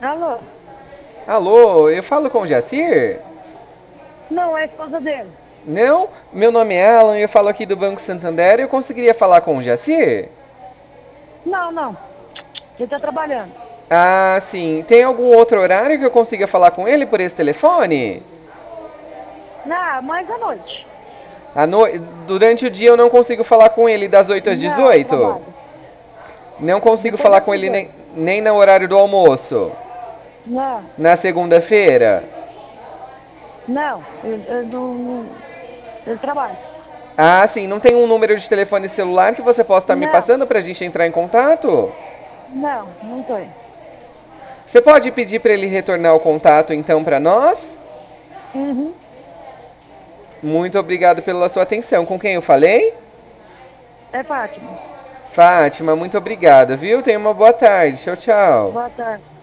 Alô? Alô, eu falo com o Jacir? Não, é a esposa dele. Não, meu nome é Alan, eu falo aqui do Banco Santander. Eu conseguiria falar com o Jacir? Não, não. Ele tá trabalhando. Ah, sim. Tem algum outro horário que eu consiga falar com ele por esse telefone? Não, mais à noite. Durante o dia eu não consigo falar com ele das 8 às Não, 18. trabalho. Não consigo Depois falar das com ele 18. nem no horário do almoço. Não, Na segunda-feira. não. Ele não. Ele trabalha. Ah, sim. Não tem um número de telefone celular que você possa estar me Não, passando pra gente entrar em contato? não, não tem. Você pode pedir para ele retornar o contato então para nós? Uhum. Muito obrigado pela sua atenção. Com quem eu falei? É Fátima. Fátima, muito obrigado, viu? Tenha uma boa tarde. Tchau, tchau. Boa tarde.